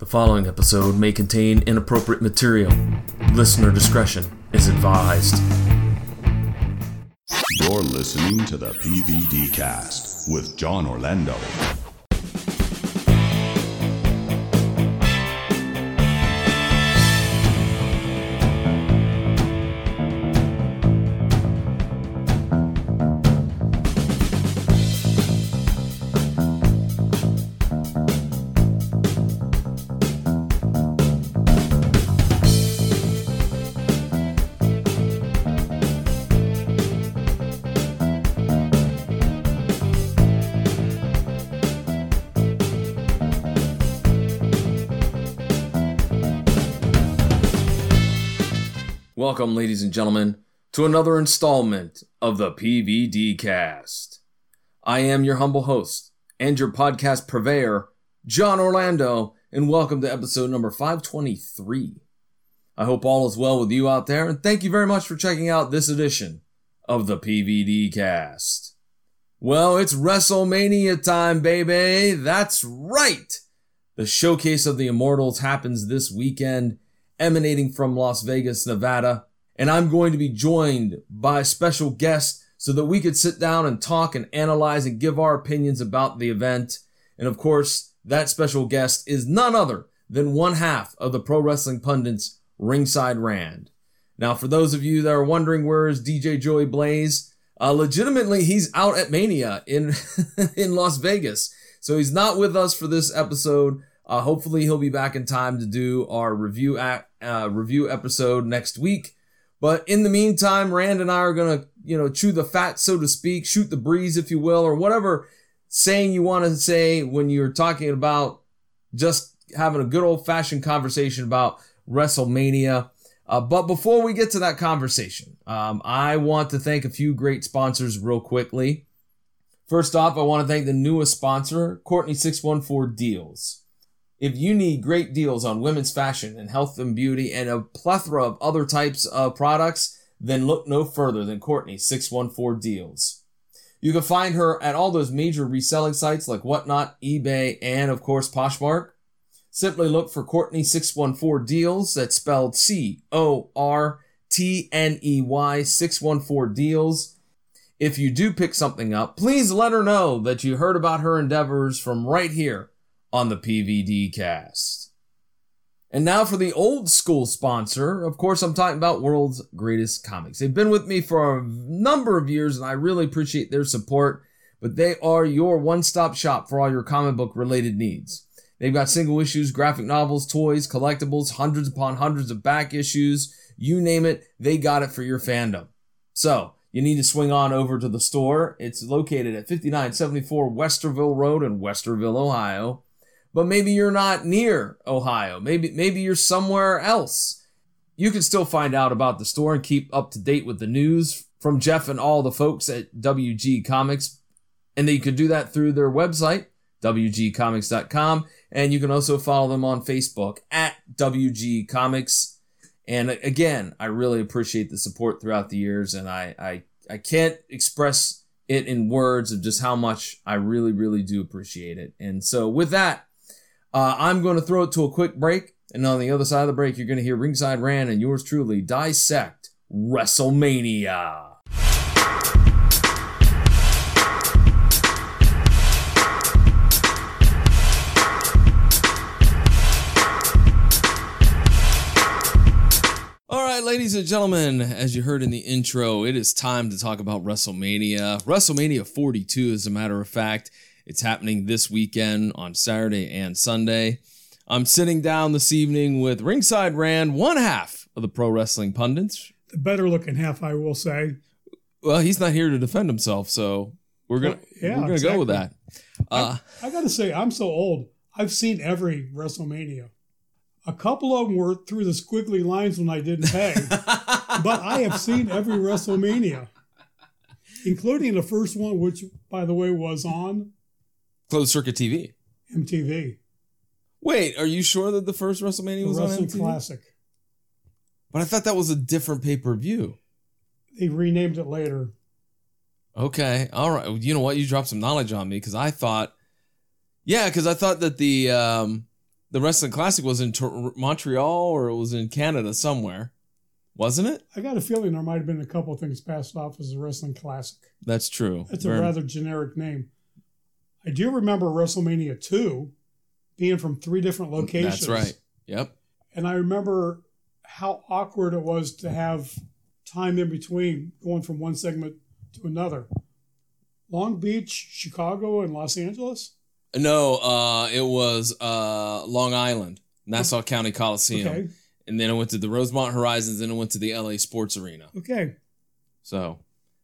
The following episode may contain inappropriate material. Listener discretion is advised. You're listening to the PVD Cast with John Orlando. Welcome, ladies and gentlemen, to another installment of the PVD Cast. I am your humble host and your podcast purveyor, John Orlando, and welcome to episode number 523. I hope all is well with you out there, and thank you very much for checking out this edition of the PVD Cast. Well, it's WrestleMania time, baby. That's right. The Showcase of the Immortals happens this weekend, emanating from Las Vegas, Nevada, and I'm going to be joined by a special guest so that we could sit down and talk and analyze and give our opinions about the event. And of course, that special guest is none other than one half of the Pro Wrestling Pundits, Ringside Rand. Now, for those of you that are wondering where is DJ Joey Blaze, legitimately he's out at Mania in in Las Vegas, so he's not with us for this episode. Hopefully he'll be back in time to do our review episode next week. But in the meantime, Rand and I are going to, chew the fat, so to speak, shoot the breeze, if you will, or whatever saying you want to say when you're talking about just having a good old-fashioned conversation about WrestleMania. But before we get to that conversation, I want to thank a few great sponsors real quickly. First off, I want to thank the newest sponsor, Courtney614 Deals. If you need great deals on women's fashion and health and beauty and a plethora of other types of products, then look no further than Courtney614 Deals. You can find her at all those major reselling sites like Whatnot, eBay, and of course Poshmark. Simply look for Courtney614 Deals. That's spelled C-O-R-T-N-E-Y 614 Deals. If you do pick something up, please let her know that you heard about her endeavors from right here on the PVD Cast. And now for the old school sponsor. Of course, I'm talking about World's Greatest Comics. They've been with me for a number of years, and I really appreciate their support, but they are your one-stop shop for all your comic book related needs. They've got single issues, graphic novels, toys, collectibles, hundreds upon hundreds of back issues. You name it, they got it for your fandom. So, you need to swing on over to the store. It's located at 5974 Westerville Road in Westerville, Ohio. But maybe you're not near Ohio. Maybe you're somewhere else. You can still find out about the store and keep up to date with the news from Jeff and all the folks at WG Comics. And you can do that through their website, WGComics.com. And you can also follow them on Facebook at WG Comics. And again, I really appreciate the support throughout the years. And I can't express it in words of just how much I really, really do appreciate it. And so with that, I'm going to throw it to a quick break, and on the other side of the break, you're going to hear Ringside Rand and yours truly dissect WrestleMania. All right, ladies and gentlemen, as you heard in the intro, it is time to talk about WrestleMania. WrestleMania 42, as a matter of fact. It's happening this weekend on Saturday and Sunday. I'm sitting down this evening with Ringside Rand, one half of the Pro Wrestling Pundits. The better looking half, I will say. Well, he's not here to defend himself, so we're gonna go with that. I gotta say, I'm so old. I've seen every WrestleMania. A couple of them were through the squiggly lines when I didn't pay, but I have seen every WrestleMania, including the first one, which, by the way, was on Closed Circuit TV. MTV. Wait, are you sure that the first WrestleMania was on MTV? Wrestling Classic. But I thought that was a different pay-per-view. They renamed it later. Okay, all right. You know what? You dropped some knowledge on me because I thought that the The Wrestling Classic was in Montreal, or it was in Canada somewhere, wasn't it? I got a feeling there might have been a couple of things passed off as a Wrestling Classic. That's true. That's a rather generic name. I do remember WrestleMania 2 being from 3 different locations. That's right. Yep. And I remember how awkward it was to have time in between going from one segment to another. Long Beach, Chicago, and Los Angeles? No, it was Long Island, Nassau County Coliseum. Okay. And then it went to the Rosemont Horizons, and it went to the LA Sports Arena. Okay. So,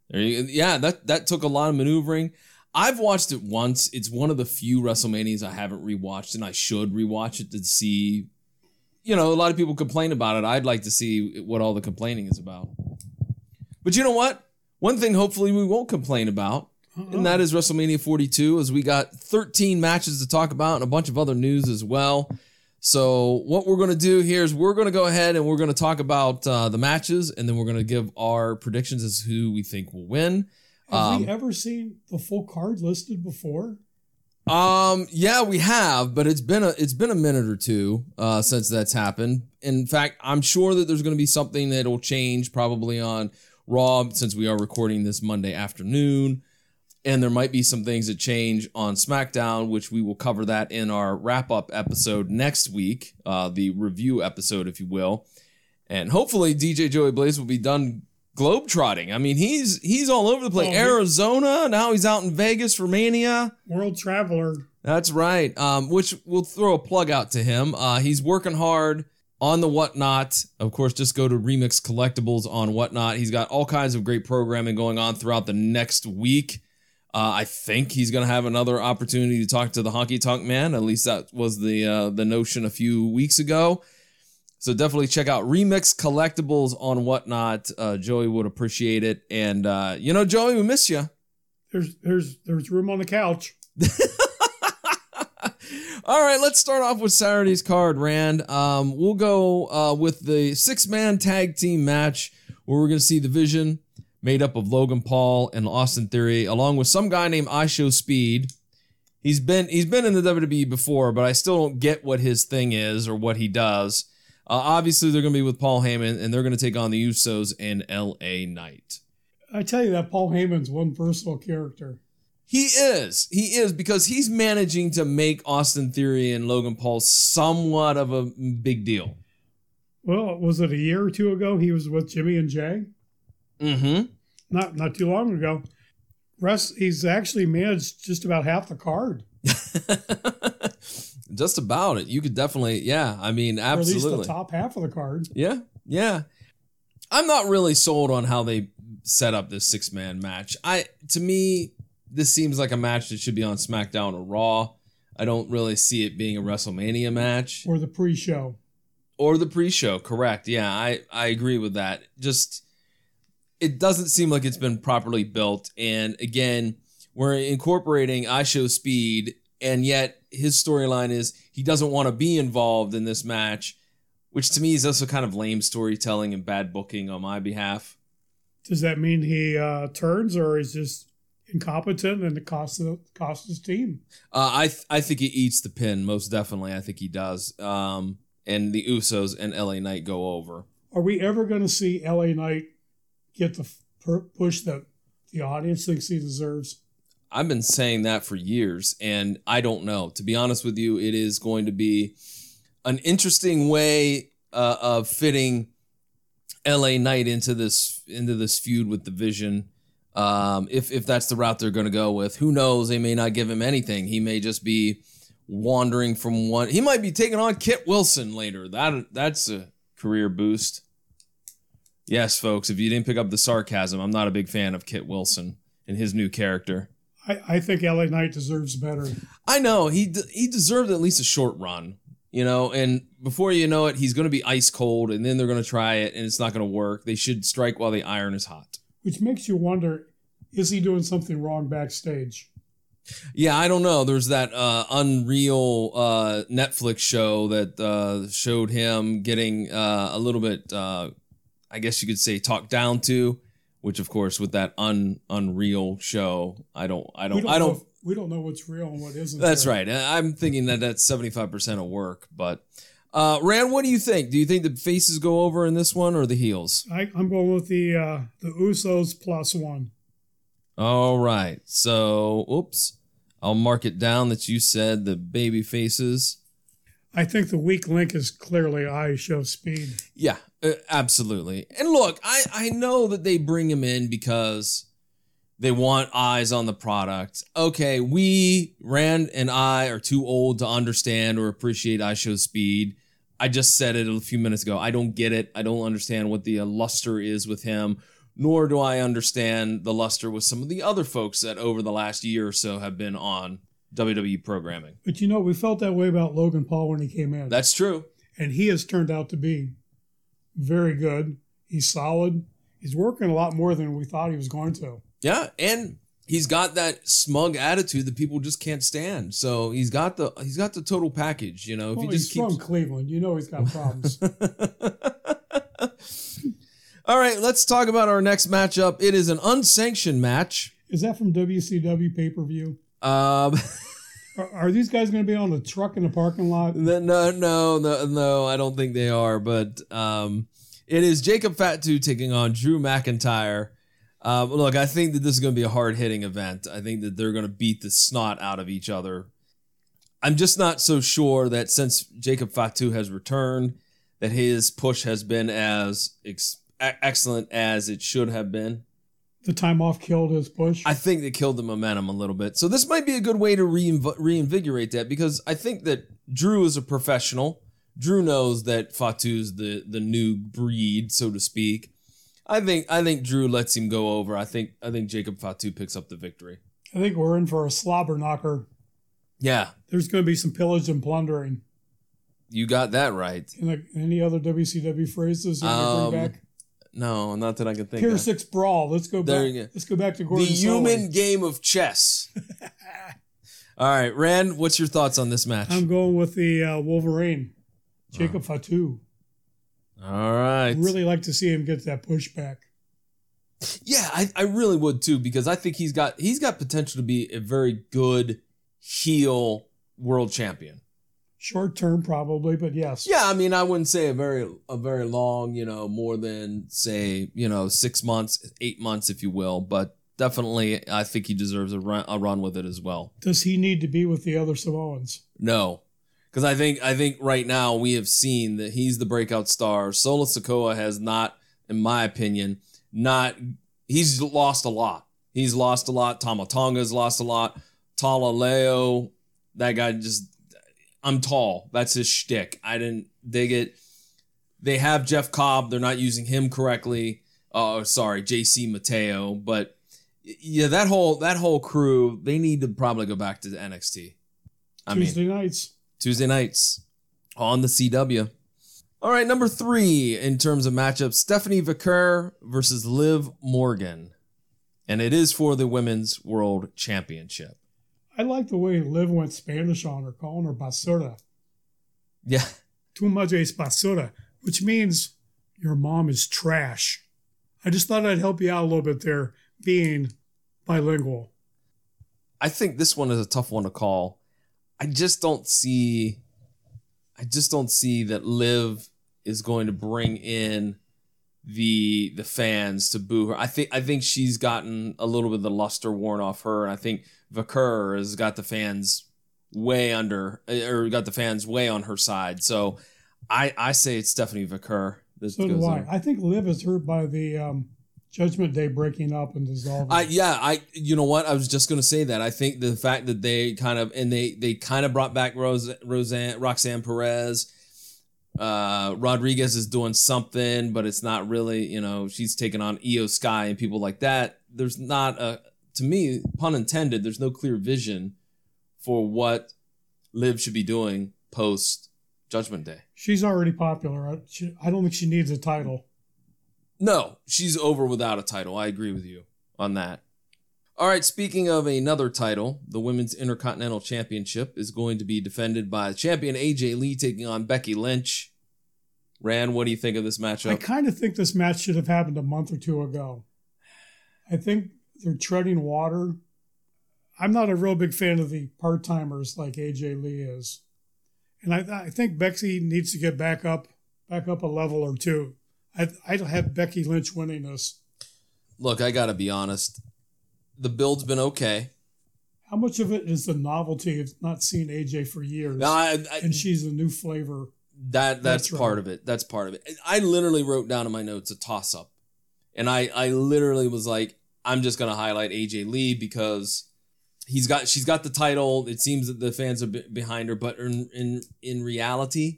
that took a lot of maneuvering. I've watched it once. It's one of the few WrestleManias I haven't rewatched, and I should rewatch it to see. A lot of people complain about it. I'd like to see what all the complaining is about. But you know what? One thing hopefully we won't complain about, and that is WrestleMania 42, as we got 13 matches to talk about and a bunch of other news as well. So what we're going to do here is we're going to go ahead and we're going to talk about the matches, and then we're going to give our predictions as who we think will win. Have we ever seen the full card listed before? Yeah, we have, but it's been a minute or two since that's happened. In fact, I'm sure that there's going to be something that'll change probably on Raw, since we are recording this Monday afternoon, and there might be some things that change on SmackDown, which we will cover that in our wrap-up episode next week, the review episode, if you will. And hopefully DJ Joey Blaze will be done globetrotting. I mean, he's all over the place. Arizona, now he's out in Vegas for Mania. World traveler. That's right. Which we'll throw a plug out to him. He's working hard on the Whatnot. Of course, just go to Remix Collectibles on Whatnot. He's got all kinds of great programming going on throughout the next week. I think he's going to have another opportunity to talk to the Honky Tonk Man. At least that was the notion a few weeks ago. So definitely check out Remix Collectibles on Whatnot. Joey would appreciate it. And, Joey, we miss you. There's room on the couch. All right, let's start off with Saturday's card, Rand. We'll go with the 6-man tag team match where we're going to see the Vision made up of Logan Paul and Austin Theory, along with some guy named IShowSpeed. He's been in the WWE before, but I still don't get what his thing is or what he does. Obviously, they're going to be with Paul Heyman, and they're going to take on the Usos and LA Knight. I tell you that Paul Heyman's one versatile character. He is, because he's managing to make Austin Theory and Logan Paul somewhat of a big deal. Well, was it a year or two ago he was with Jimmy and Jay? Mm-hmm. Not too long ago. He's actually managed just about half the card. Just about it. You could definitely, yeah. I mean, absolutely. Or at least the top half of the card. Yeah. I'm not really sold on how they set up this 6-man match. To me, this seems like a match that should be on SmackDown or Raw. I don't really see it being a WrestleMania match. Or the pre-show. Correct. Yeah, I agree with that. Just, it doesn't seem like it's been properly built. And again, we're incorporating IShowSpeed, and yet his storyline is he doesn't want to be involved in this match, which to me is also kind of lame storytelling and bad booking on my behalf. Does that mean he turns, or is just incompetent and it costs his team? I think he eats the pin, most definitely. I think he does. And the Usos and LA Knight go over. Are we ever going to see LA Knight get the push that the audience thinks he deserves? I've been saying that for years, and I don't know. To be honest with you, it is going to be an interesting way of fitting LA Knight into this feud with the Vision. If that's the route they're going to go with, who knows? They may not give him anything. He may just be wandering from one. He might be taking on Kit Wilson later. That's a career boost. Yes, folks. If you didn't pick up the sarcasm, I'm not a big fan of Kit Wilson and his new character. I think LA Knight deserves better. I know he deserved at least a short run, and before you know it, he's going to be ice cold, and then they're going to try it, and it's not going to work. They should strike while the iron is hot. Which makes you wonder, is he doing something wrong backstage? Yeah, I don't know. There's that Unreal Netflix show that showed him getting a little bit, I guess you could say, talked down to. Which, of course, with that Unreal show, I don't We don't know what's real and what isn't. That's right. I'm thinking that that's 75% of work. But Rand, what do you think? Do you think the faces go over in this one or the heels? I'm going with the Usos +1. All right. So, oops. I'll mark it down that you said the baby faces. I think the weak link is clearly I Show Speed. Yeah, absolutely. And look, I know that they bring him in because they want eyes on the product. Okay, Rand and I are too old to understand or appreciate I Show Speed. I just said it a few minutes ago. I don't get it. I don't understand what the luster is with him, nor do I understand the luster with some of the other folks that over the last year or so have been on WWE programming. But we felt that way about Logan Paul when he came in. That's true. And he has turned out to be very good. He's solid. He's working a lot more than we thought he was going to. Yeah, and he's got that smug attitude that people just can't stand. So he's got the total package, If well, he he's just from Cleveland. He's got problems. All right, let's talk about our next matchup. It is an unsanctioned match. Is that from WCW pay-per-view? Are these guys going to be on the truck in the parking lot? No, I don't think they are. But it is Jacob Fatu taking on Drew McIntyre. Look, I think that this is going to be a hard-hitting event. I think that they're going to beat the snot out of each other. I'm just not so sure that since Jacob Fatu has returned, that his push has been as excellent as it should have been. The time off killed his push? I think they killed the momentum a little bit. So this might be a good way to reinvigorate that, because I think that Drew is a professional. Drew knows that Fatu's the new breed, so to speak. I think Drew lets him go over. I think Jacob Fatu picks up the victory. I think we're in for a slobber knocker. Yeah. There's going to be some pillage and plundering. You got that right. Any other WCW phrases you want to bring back? No, not that I can think Pier of. 6 Brawl. Let's go back. Let's go back to Gordon The human game of chess. All right, Rand, what's your thoughts on this match? I'm going with the Wolverine, Jacob Fatu. All right. I'd really like to see him get that pushback. Yeah, I really would too, because I think he's got potential to be a very good heel world champion. Short term, probably, but yes. Yeah, I mean, I wouldn't say a very long, more than say, 6 months, 8 months, if you will. But definitely, I think he deserves a run with it as well. Does he need to be with the other Samoans? No, because I think right now we have seen that he's the breakout star. Solo Sikoa has not, in my opinion, he's lost a lot. He's lost a lot. Tama Tonga's lost a lot. Tala Leo, that guy just. I'm tall. That's his shtick. I didn't dig it. They have Jeff Cobb. They're not using him correctly. JC Mateo. But yeah, that whole crew, they need to probably go back to the NXT. Tuesday nights on the CW. All right, number 3 in terms of matchups, Stephanie Vaquer versus Liv Morgan. And it is for the Women's World Championship. I like the way Liv went Spanish on her, calling her basura. Yeah. Tu madre es basura, which means your mom is trash. I just thought I'd help you out a little bit there, being bilingual. I think this one is a tough one to call. I just don't see that Liv is going to bring in the fans to boo her. I think she's gotten a little bit of the luster worn off her, and I think Vaquer has got the fans way on her side. So I say it's Stephanie Vaquer. So do I. I think Liv is hurt by the Judgment Day breaking up and dissolving. You know what? I was just going to say that. I think the fact that they kind of brought back Roxanne Perez. Rodriguez is doing something, but it's not really, she's taking on Io Sky and people like that. There's not to me, pun intended, there's no clear vision for what Liv should be doing post Judgment Day. She's already popular. I don't think she needs a title. No, she's over without a title. I agree with you on that. All right, speaking of another title, the Women's Intercontinental Championship is going to be defended by champion AJ Lee taking on Becky Lynch. Rand, what do you think of this matchup? I kind of think this match should have happened a month or two ago. I think they're treading water. I'm not a real big fan of the part-timers like AJ Lee is. And I think Becky needs to get back up a level or two. I'd have Becky Lynch winning this. Look, I got to be honest. The build's been okay. How much of it is the novelty of not seeing AJ for years? No, and she's a new flavor. That's part of it. That's part of it. I literally wrote down in my notes a toss-up. And I literally was like, I'm just going to highlight AJ Lee because she's got the title. It seems that the fans are behind her. But in reality,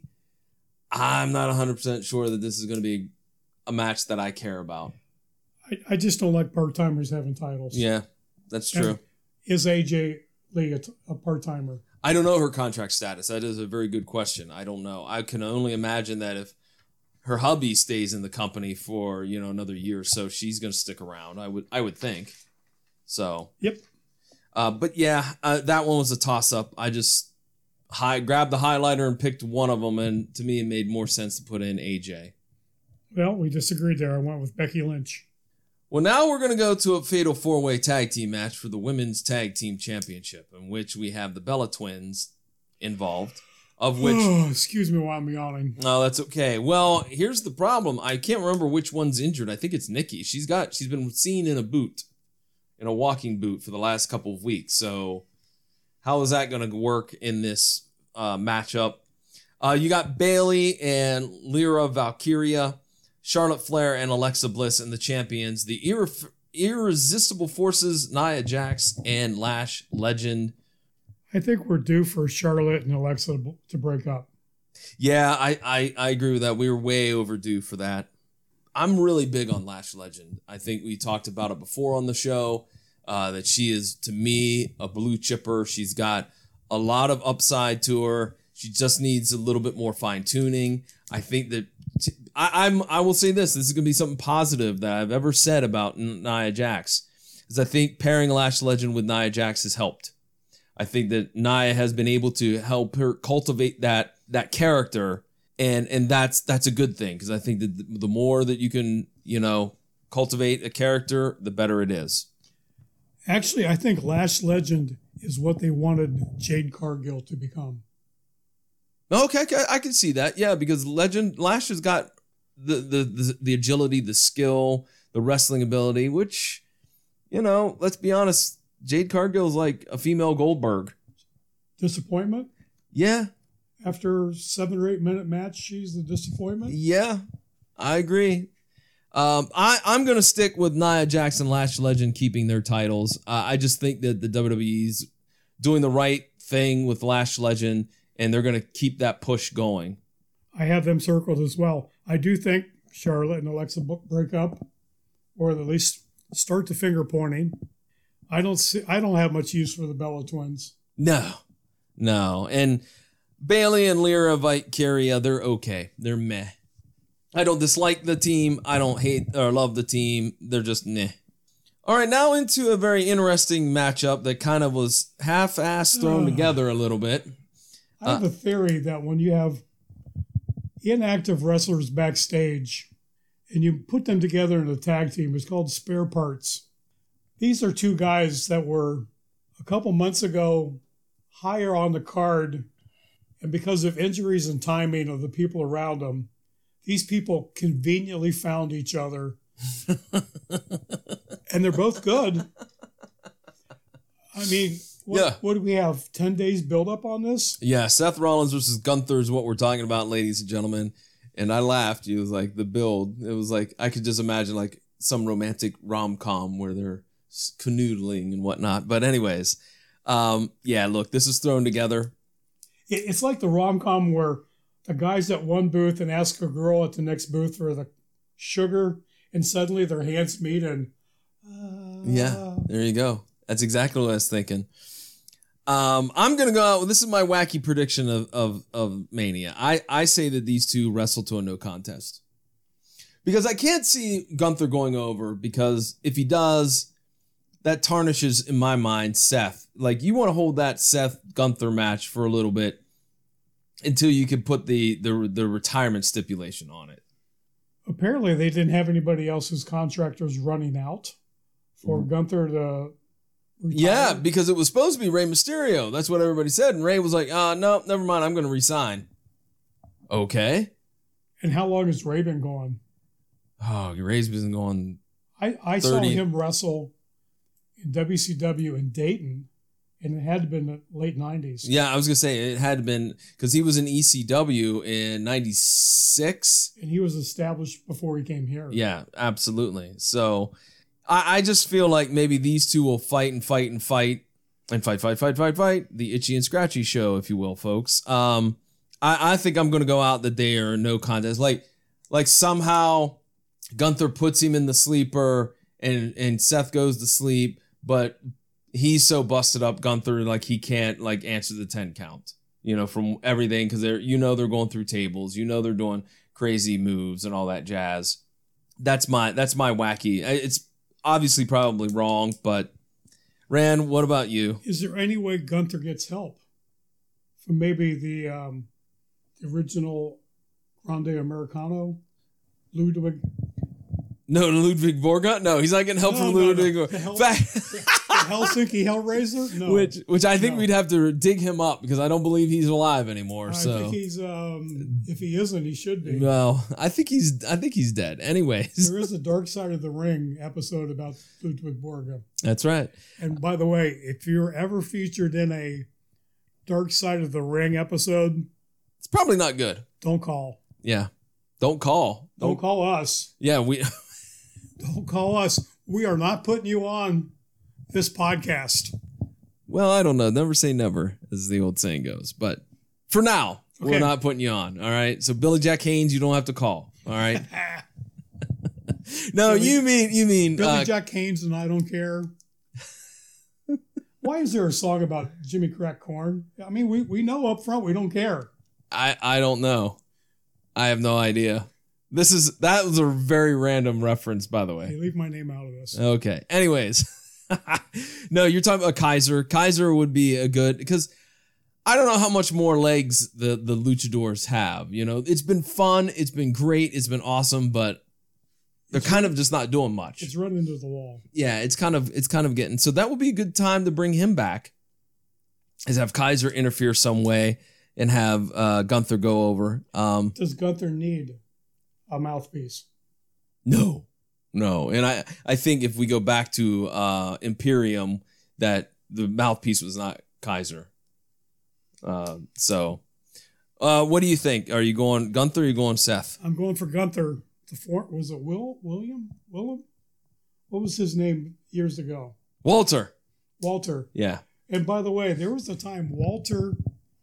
I'm not 100% sure that this is going to be a match that I care about. I just don't like part-timers having titles. Yeah, that's true. And is AJ Lee a part-timer? I don't know her contract status. That is a very good question. I don't know. I can only imagine that if her hubby stays in the company for, another year or so, she's going to stick around. I would think. So. Yep. But yeah, that one was a toss-up. I just grabbed the highlighter and picked one of them, and to me it made more sense to put in AJ. Well, we disagreed there. I went with Becky Lynch. Well, now we're going to go to a fatal four-way tag team match for the Women's Tag Team Championship, in which we have the Bella Twins involved, of which... Oh, excuse me while I'm yawning. No, that's okay. Well, here's the problem. I can't remember which one's injured. I think it's Nikki. She's been seen in a walking boot for the last couple of weeks. So how is that going to work in this matchup? You got Bayley and Lyra Valkyria, Charlotte Flair and Alexa Bliss, and the champions, the Irresistible Forces, Nia Jax and Lash Legend. I think we're due for Charlotte and Alexa to break up. Yeah, I agree with that. We were way overdue for that. I'm really big on Lash Legend. I think we talked about it before on the show, that she is, to me, a blue chipper. She's got a lot of upside to her. She just needs a little bit more fine tuning. I think that I will say this is going to be something positive that I've ever said about Nia Jax, is I think pairing Lash Legend with Nia Jax has helped. I think that Nia has been able to help her cultivate that character, and that's a good thing, because I think that the more that you can, cultivate a character, the better it is. Actually, I think Lash Legend is what they wanted Jade Cargill to become. Okay, I can see that. Yeah, because Lash has got the agility, the skill, the wrestling ability, which, let's be honest, Jade Cargill is like a female Goldberg. Disappointment? Yeah. After a 7 or 8 minute match, she's the disappointment? Yeah, I agree. I'm going to stick with Nia Jax and Lash Legend keeping their titles. I just think that the WWE's doing the right thing with Lash Legend, and they're going to keep that push going. I have them circled as well. I do think Charlotte and Alexa break up, or at least start the finger pointing. I don't have much use for the Bella Twins. No. And Bayley and Lyra Valkyria, they're okay. They're meh. I don't dislike the team. I don't hate or love the team. They're just meh. All right, now into a very interesting matchup that kind of was half-assed thrown together a little bit. I have a theory that when you have inactive wrestlers backstage and you put them together in a tag team, it's called spare parts. These are two guys that were a couple months ago higher on the card, and because of injuries and timing of the people around them, these people conveniently found each other. And they're both good. I mean, what do we have? 10 days build up on this? Yeah, Seth Rollins versus Gunther is what we're talking about, ladies and gentlemen. And I laughed. It was like the build. It was like, I could just imagine like some romantic rom-com where they're canoodling and whatnot. But anyways, look, this is thrown together. It's like the rom-com where the guy's at one booth and ask a girl at the next booth for the sugar, and suddenly their hands meet and... Yeah, there you go. That's exactly what I was thinking. I'm going to go out. This is my wacky prediction of Mania. I say that these two wrestle to a no contest. Because I can't see Gunther going over, because if he does, that tarnishes, in my mind, Seth. Like, you want to hold that Seth-Gunther match for a little bit until you can put the retirement stipulation on it. Apparently, they didn't have anybody else's contract was running out for Gunther to Yeah, because it was supposed to be Rey Mysterio. That's what everybody said. And Rey was like, no, never mind. I'm going to resign. Okay. And how long has Rey been gone? Oh, Rey's been going. I saw him wrestle in WCW in Dayton, and it had to have been the late 90s. Yeah, I was going to say it had been because he was in ECW in 96. And he was established before he came here. Yeah, absolutely. So I just feel like maybe these two will fight. The Itchy and Scratchy show, if you will, folks. I think I'm going to go out that they are no contest. Like somehow Gunther puts him in the sleeper and Seth goes to sleep, but he's so busted up, Gunther, like he can't like answer the 10 count, from everything. Cause they're going through tables, they're doing crazy moves and all that jazz. That's my wacky. It's obviously probably wrong, but Rand, what about you? Is there any way Gunther gets help from maybe the original Grande Americano, Ludwig? No, Ludwig Borga? No, he's not getting help from Ludwig. No. The Helsinki Hellraiser? No. Which I think we'd have to dig him up because I don't believe he's alive anymore. I think he's if he isn't, he should be. Well, I think he's dead. Anyways. There is a Dark Side of the Ring episode about Ludwig Borga. That's right. And by the way, if you're ever featured in a Dark Side of the Ring episode, it's probably not good. Don't call. Yeah. Don't call. Don't call us. Yeah, Don't call us. We are not putting you on this podcast. Well, I don't know. Never say never, as the old saying goes. But for now, We're not putting you on. All right. So Billy Jack Haynes, you don't have to call. All right. No, you mean Billy Jack Haynes and I Don't Care. Why is there a song about Jimmy Crack Corn? I mean, we know up front we don't care. I don't know. I have no idea. That was a very random reference, by the way. Hey, leave my name out of this. Okay. Anyways. No, you're talking about Kaiser. Kaiser would be a good, because I don't know how much more legs the luchadors have. You know, it's been fun. It's been great. It's been awesome, but they're kind of just not doing much. It's running into the wall. Yeah, it's kind of getting, so that would be a good time to bring him back, is have Kaiser interfere some way and have Gunther go over. Does Gunther need a mouthpiece? No. And I think if we go back to Imperium, that the mouthpiece was not Kaiser. So what do you think? Are you going Gunther or are you going Seth? I'm going for Gunther. Was it William? Willem? What was his name years ago? Walter. Yeah. And by the way, there was a time Walter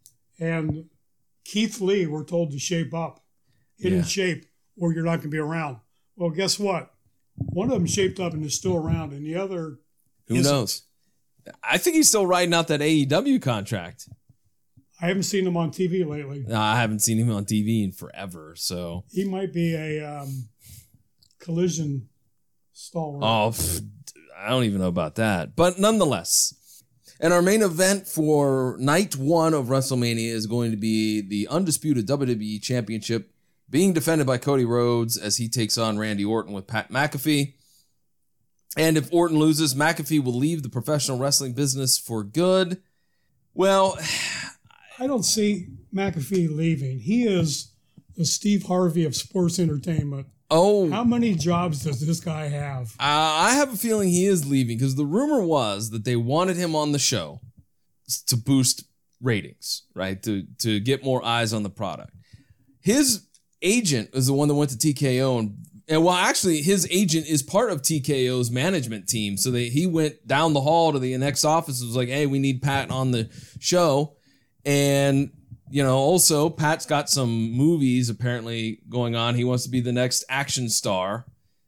and Keith Lee were told to shape up. Get in shape or you're not going to be around. Well, guess what? One of them shaped up and is still around, and the other Who knows? I think he's still riding out that AEW contract. I haven't seen him on TV lately. No, I haven't seen him on TV in forever, so. He might be a Collision stalwart. Oh, I don't even know about that. But nonetheless. And our main event for night one of WrestleMania is going to be the undisputed WWE Championship being defended by Cody Rhodes as he takes on Randy Orton with Pat McAfee. And if Orton loses, McAfee will leave the professional wrestling business for good. Well, I don't see McAfee leaving. He is the Steve Harvey of sports entertainment. Oh. How many jobs does this guy have? I have a feeling he is leaving because the rumor was that they wanted him on the show to boost ratings, right? To get more eyes on the product. His agent is the one that went to TKO and well, actually his agent is part of TKO's management team. So he went down the hall to the next office and was like, hey, we need Pat on the show. And, you know, also Pat's got some movies apparently going on. He wants to be the next action star,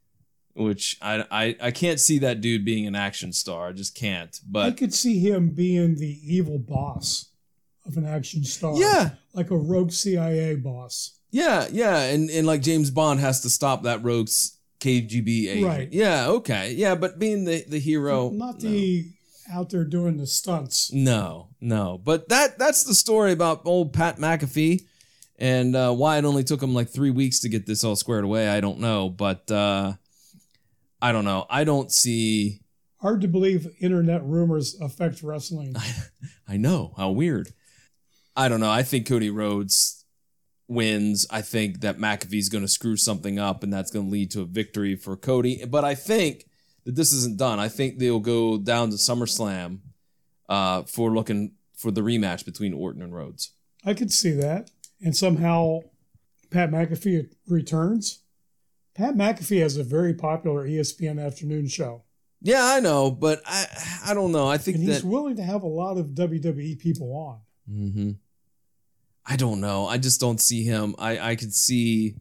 which I can't see that dude being an action star. I just can't. But I could see him being the evil boss of an action star. Yeah. Like a rogue CIA boss. Yeah. And like James Bond has to stop that rogue KGB agent. Right. Yeah, okay. Yeah, but being the hero. Not the out there doing the stunts. No. But that's the story about old Pat McAfee and why it only took him like 3 weeks to get this all squared away. I don't know. But I don't know. I don't see. Hard to believe internet rumors affect wrestling. I know. How weird. I don't know. I think Cody Rhodes wins. I think that McAfee's going to screw something up, and that's going to lead to a victory for Cody. But I think that this isn't done. I think they'll go down to SummerSlam for looking for the rematch between Orton and Rhodes. I could see that. And somehow Pat McAfee returns. Pat McAfee has a very popular ESPN afternoon show. Yeah, I know, but I don't know. I think and that he's willing to have a lot of WWE people on. Mm-hmm. I don't know. I just don't see him. I can't see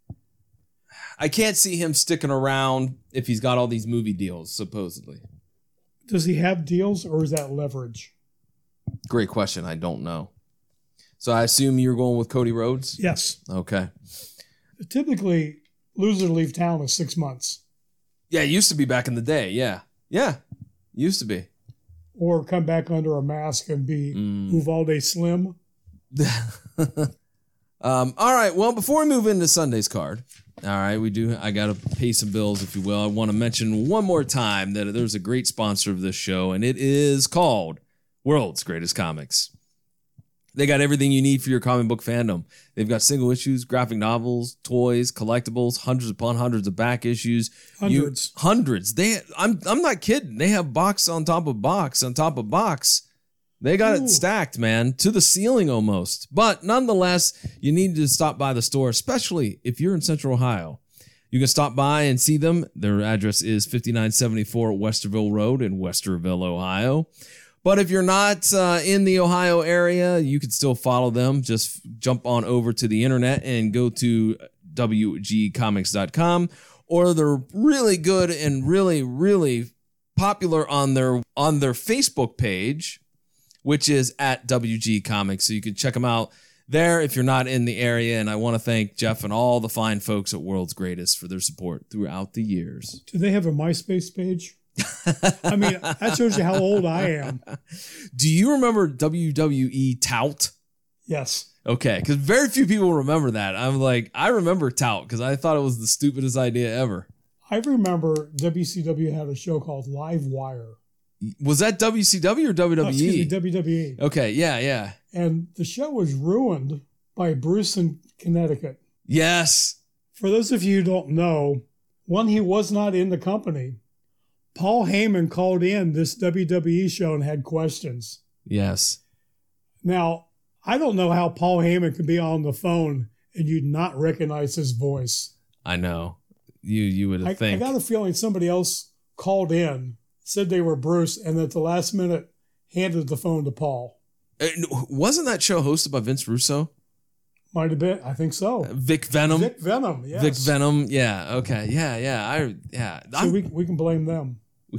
him sticking around if he's got all these movie deals, supposedly. Does he have deals, or is that leverage? Great question. I don't know. So I assume you're going with Cody Rhodes? Yes. Okay. Typically, loser leave town is 6 months. Yeah, it used to be back in the day. Yeah. Yeah. Used to be. Or come back under a mask and be Uvalde Slim. All right. Well, before we move into Sunday's card, all right, I got to pay some bills, if you will. I want to mention one more time that there's a great sponsor of this show, and it is called World's Greatest Comics. They got everything you need for your comic book fandom. They've got single issues, graphic novels, toys, collectibles, hundreds upon hundreds of back issues. Hundreds. I'm not kidding. They have box on top of box on top of box. They got it stacked, man, to the ceiling almost. But nonetheless, you need to stop by the store, especially if you're in Central Ohio. You can stop by and see them. Their address is 5974 Westerville Road in Westerville, Ohio. But if you're not in the Ohio area, you can still follow them. Just jump on over to the internet and go to wgcomics.com. Or they're really good and really, really popular on their Facebook page, which is at WG Comics. So you can check them out there if you're not in the area. And I want to thank Jeff and all the fine folks at World's Greatest for their support throughout the years. Do they have a MySpace page? I mean, that shows you how old I am. Do you remember WWE Tout? Yes. Okay, because very few people remember that. I remember Tout because I thought it was the stupidest idea ever. I remember WCW had a show called Live Wire. Was that WCW or WWE? Excuse me, WWE. Okay, yeah. And the show was ruined by Bruce in Connecticut. Yes. For those of you who don't know, when he was not in the company, Paul Heyman called in this WWE show and had questions. Yes. Now, I don't know how Paul Heyman could be on the phone and you'd not recognize his voice. I know. You would have think. I got a feeling somebody else called in, said they were Bruce, and at the last minute handed the phone to Paul. Wasn't that show hosted by Vince Russo? Might have been. I think so. Vic Venom. Vic Venom, yes. Vic Venom, yeah. Okay, yeah. So we can blame them. We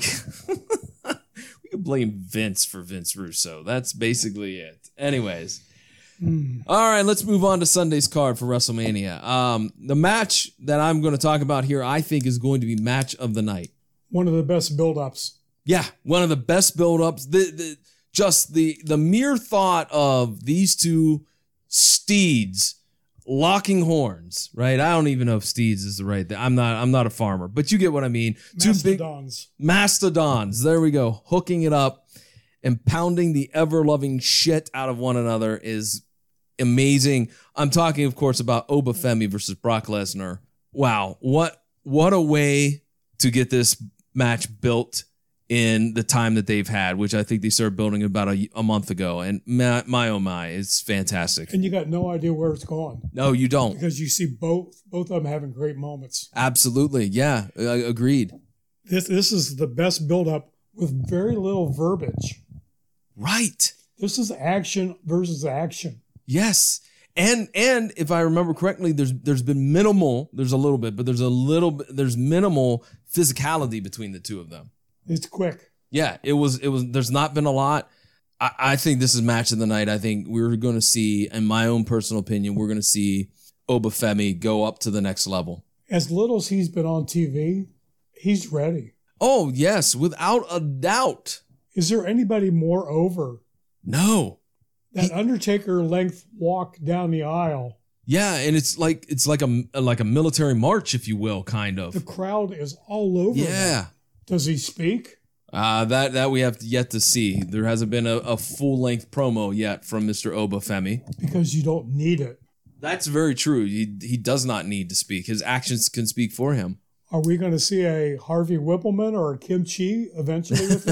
can blame Vince for Vince Russo. That's basically it. Anyways. All right, let's move on to Sunday's card for WrestleMania. The match that I'm going to talk about here, I think, is going to be match of the night. One of the best build-ups. Yeah, one of the best build-ups. Just the mere thought of these two steeds locking horns, right? I don't even know if steeds is the right thing. I'm not a farmer, but you get what I mean. Mastodons. Two big mastodons. There we go. Hooking it up and pounding the ever-loving shit out of one another is amazing. I'm talking, of course, about Obafemi versus Brock Lesnar. Wow, what a way to get this match built in the time that they've had, which I think they started building about a month ago. And my oh my, it's fantastic. And you got no idea where it's going. No, you don't. Because you see both of them having great moments. Absolutely. Yeah, agreed. This is the best build-up with very little verbiage. Right. This is action versus action. Yes. And if I remember correctly, there's been minimal, there's minimal physicality between the two of them. It's quick. Yeah, it was there's not been a lot. I think this is match of the night. I think we're going to see, in my own personal opinion, we're going to see Obafemi go up to the next level. As little as he's been on TV, he's ready. Oh, yes, without a doubt. Is there anybody more over? No. That Undertaker length walk down the aisle. Yeah, and it's like a military march, if you will, kind of. The crowd is all over him. Yeah. Does he speak? That we have yet to see. There hasn't been a full-length promo yet from Mr. Obafemi. Because you don't need it. That's very true. He does not need to speak. His actions can speak for him. Are we going to see a Harvey Whippleman or a Kim Chi eventually with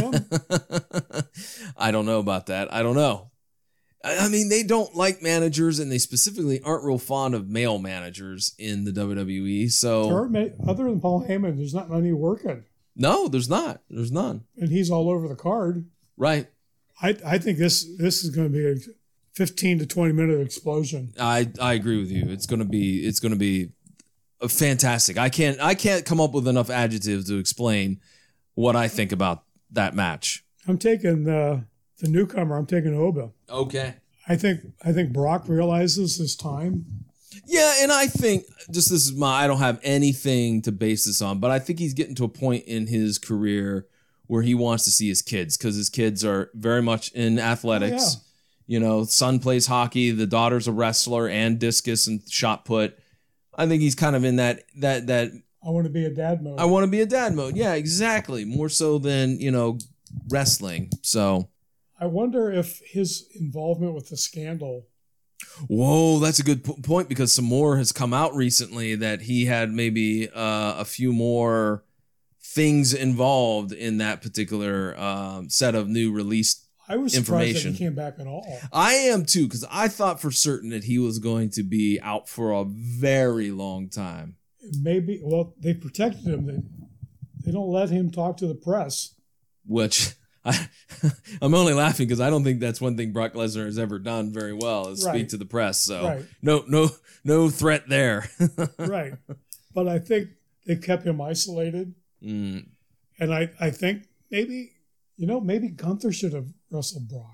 him? I don't know about that. I don't know. I mean, they don't like managers, and they specifically aren't real fond of male managers in the WWE. So, other than Paul Heyman, there's not many working. No, there's not. There's none. And he's all over the card. Right. I think this is going to be a 15 to 20 minute explosion. I agree with you. It's going to be fantastic. I can't come up with enough adjectives to explain what I think about that match. I'm taking the newcomer. I'm taking Oba. Okay. I think Brock realizes his time. Yeah, and I think I don't have anything to base this on, but I think he's getting to a point in his career where he wants to see his kids, because his kids are very much in athletics. Oh, yeah. You know, son plays hockey, the daughter's a wrestler and discus and shot put. I think he's kind of in that I want to be a dad mode. I want to be a dad mode. Yeah, exactly. More so than, wrestling. So I wonder if his involvement with the scandal. Whoa, that's a good point, because some more has come out recently that he had maybe a few more things involved in that particular set of new released I was surprised that he came back at all. I am too, because I thought for certain that he was going to be out for a very long time. Maybe, well, they protected him. They don't let him talk to the press. Which I'm only laughing because I don't think that's one thing Brock Lesnar has ever done very well, is speak to the press. So no threat there. Right. But I think they kept him isolated. And I think maybe Gunther should have wrestled Brock.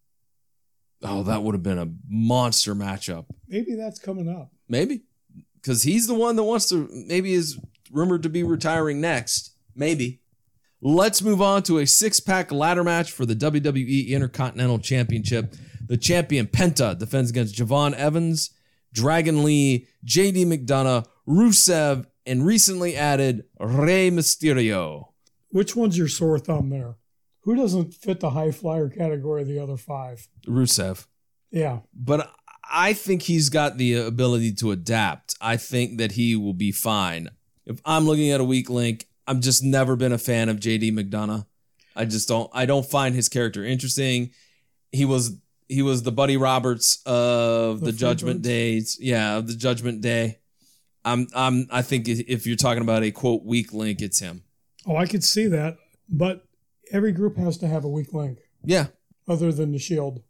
Oh, that would have been a monster matchup. Maybe that's coming up. Maybe. Because he's the one that maybe is rumored to be retiring next. Maybe. Let's move on to a 6-pack ladder match for the WWE Intercontinental Championship. The champion Penta defends against Javon Evans, Dragon Lee, JD McDonough, Rusev, and recently added Rey Mysterio. Which one's your sore thumb there? Who doesn't fit the high flyer category of the other 5? Rusev. Yeah. But I think he's got the ability to adapt. I think that he will be fine. If I'm looking at a weak link, I've just never been a fan of JD McDonough. I don't find his character interesting. He was the Buddy Roberts of the Judgment Days. Yeah, of the Judgment Day. I think if you're talking about a quote weak link, it's him. Oh, I could see that. But every group has to have a weak link. Yeah. Other than the Shield.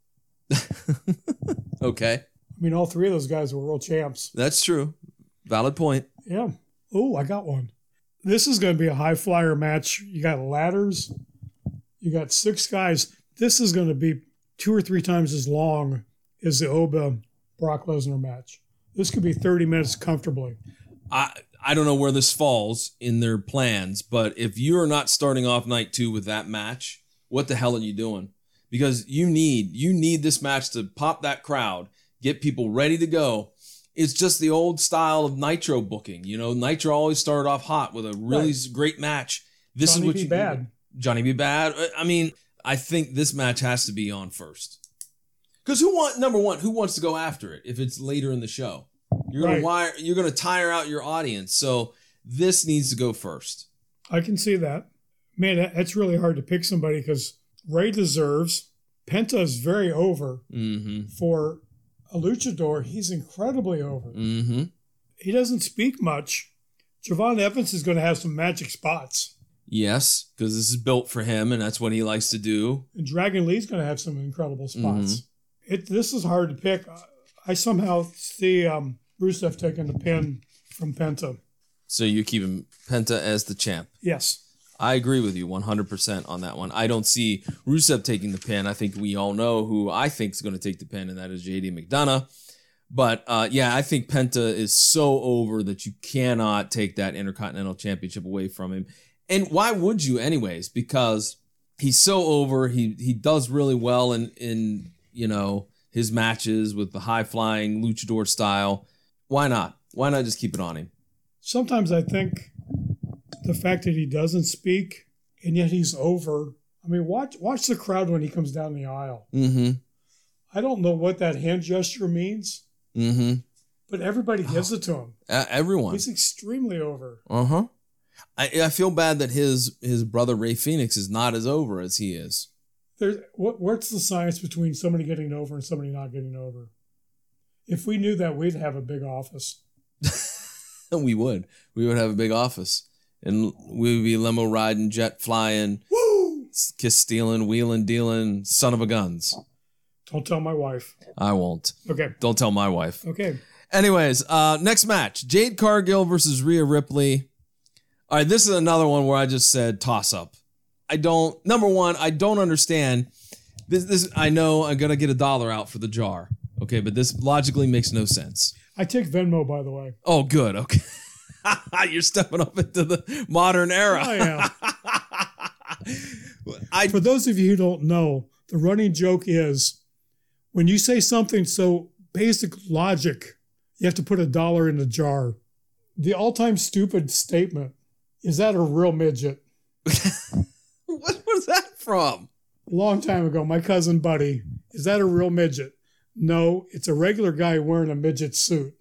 Okay. I mean, all 3 of those guys were world champs. That's true. Valid point. Yeah. Oh, I got one. This is going to be a high flyer match. You got ladders. You got 6 guys. This is going to be 2 or 3 times as long as the Oba Brock Lesnar match. This could be 30 minutes comfortably. I don't know where this falls in their plans, but if you're not starting off night 2 with that match, what the hell are you doing? Because you need this match to pop that crowd, get people ready to go. It's just the old style of Nitro booking. Nitro always started off hot with a really great match. This Johnny is what B. you Bad. do. Johnny B. Bad. I mean, I think this match has to be on first. Because number one, who wants to go after it if it's later in the show? You're gonna tire out your audience. So this needs to go first. I can see that. Man, that's really hard to pick somebody because Ray deserves. Penta is very over. Mm-hmm. For a luchador, he's incredibly over. Mm-hmm. He doesn't speak much. Javon Evans is going to have some magic spots. Yes, because this is built for him, and that's what he likes to do. And Dragon Lee's going to have some incredible spots. Mm-hmm. This is hard to pick. I somehow see Rusev taking the pin from Penta. So you're keeping Penta as the champ? Yes. I agree with you 100% on that one. I don't see Rusev taking the pin. I think we all know who I think is going to take the pin, and that is JD McDonough. But I think Penta is so over that you cannot take that Intercontinental Championship away from him. And why would you anyways? Because he's so over. He does really well in his matches with the high-flying luchador style. Why not? Why not just keep it on him? Sometimes I think the fact that he doesn't speak and yet he's over. I mean, watch the crowd when he comes down the aisle. Mm-hmm. I don't know what that hand gesture means, but everybody gives it to him. Everyone. He's extremely over. Uh-huh. I feel bad that his brother Ray Phoenix is not as over as he is. What's the science between somebody getting over and somebody not getting over? If we knew that, we'd have a big office. We would. We would have a big office. And we would be limo riding, jet flying, Woo! kiss stealing, wheeling, dealing, son of a guns. Don't tell my wife. I won't. Okay. Don't tell my wife. Okay. Anyways, next match. Jade Cargill versus Rhea Ripley. All right, this is another one where I just said toss up. Number one, I don't understand. This I know I'm going to get $1 out for the jar. Okay, but this logically makes no sense. I take Venmo, by the way. Oh, good. Okay. You're stepping up into the modern era. Oh, yeah. For those of you who don't know, the running joke is when you say something so basic logic, you have to put $1 in the jar. The all-time stupid statement, is that a real midget? What was that from? A long time ago, my cousin Buddy, is that a real midget? No, it's a regular guy wearing a midget suit.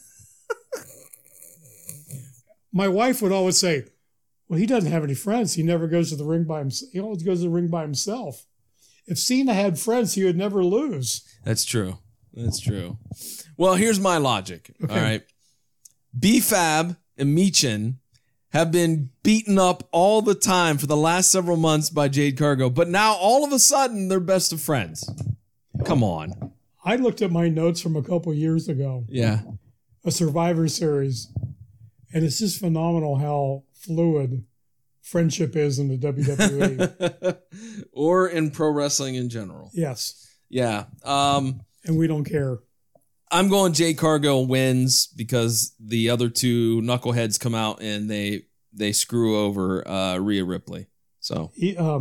My wife would always say, well, he doesn't have any friends. He never goes to the ring by himself. He always goes to the ring by himself. If Cena had friends, he would never lose. That's true. That's true. Well, here's my logic. Okay. All right. B-Fab and Michin have been beaten up all the time for the last several months by Jade Cargill, but now all of a sudden they're best of friends. Come on. I looked at my notes from a couple years ago. Yeah. A Survivor Series. And it's just phenomenal how fluid friendship is in the WWE. Or in pro wrestling in general. Yes. Yeah. And we don't care. I'm going Jade Cargill wins because the other two knuckleheads come out and they screw over Rhea Ripley. So